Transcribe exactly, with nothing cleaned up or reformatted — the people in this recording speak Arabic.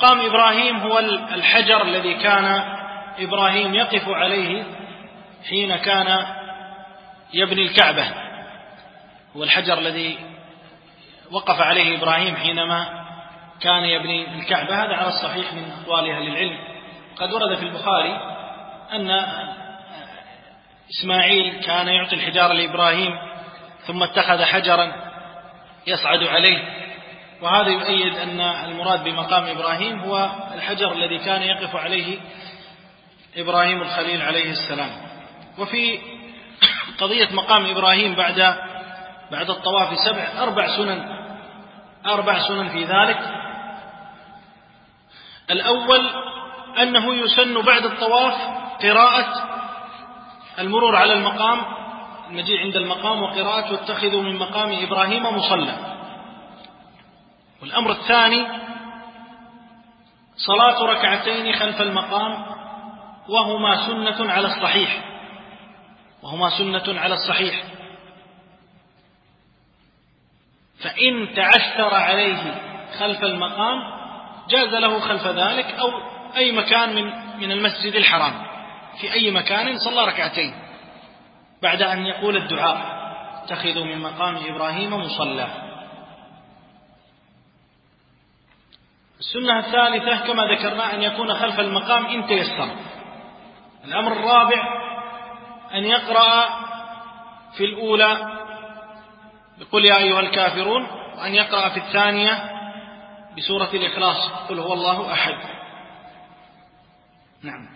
مقام إبراهيم هو الحجر الذي كان إبراهيم يقف عليه حين كان يبني الكعبة، هو الحجر الذي وقف عليه إبراهيم حينما كان يبني الكعبة. هذا على الصحيح من أقوال أهل العلم. قد ورد في البخاري أن إسماعيل كان يعطي الحجارة لإبراهيم ثم اتخذ حجرا يصعد عليه، وهذا يؤيد أن المراد بمقام إبراهيم هو الحجر الذي كان يقف عليه إبراهيم الخليل عليه السلام. وفي قضية مقام إبراهيم بعد بعد الطواف سبع أربع سنن أربع سنن في ذلك. الأول أنه يسن بعد الطواف قراءة المرور على المقام، المجيء عند المقام وقراءة واتخذوا من مقام إبراهيم مصلى. والأمر الثاني صلاة ركعتين خلف المقام، وهما سنة على الصحيح وهما سنة على الصحيح فإن تعثر عليه خلف المقام جاز له خلف ذلك أو أي مكان من من المسجد الحرام، في أي مكان صلى ركعتين بعد أن يقول الدعاء اتخذوا من مقام إبراهيم مصلى. السنة الثالثة كما ذكرنا أن يكون خلف المقام إن تيسر. الأمر الرابع أن يقرأ في الأولى بقل يا أيها الكافرون، وأن يقرأ في الثانية بسورة الإخلاص قل هو الله أحد. نعم.